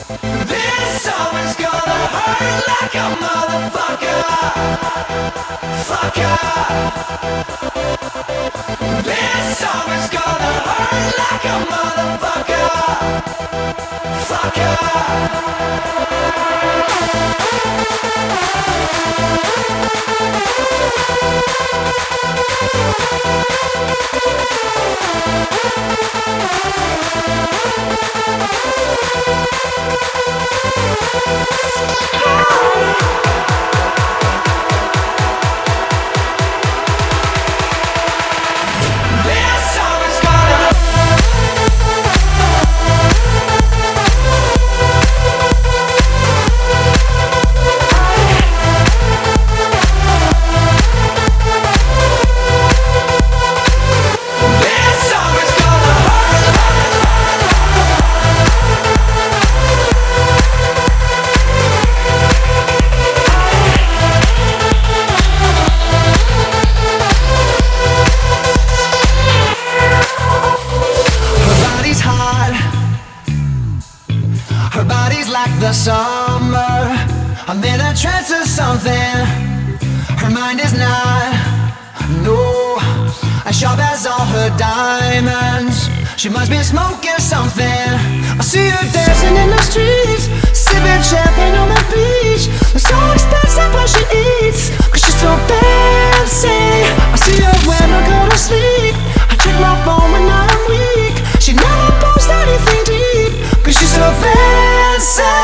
This summer's gonna hurt like a motherfucker. Fucker. This summer's gonna hurt like a motherfucker. Fucker. Her body's like the summer. I'm in a trance or something. Her mind is not, no, as sharp as all her diamonds. She must be smoking something. I see her dancing in the streets, sipping champagne on the beach. It's so expensive what she eats, cause she's so fancy. I see her when I go to sleep. I check my phone when I'm weak. She never posts anything deep, cause she's so fancy.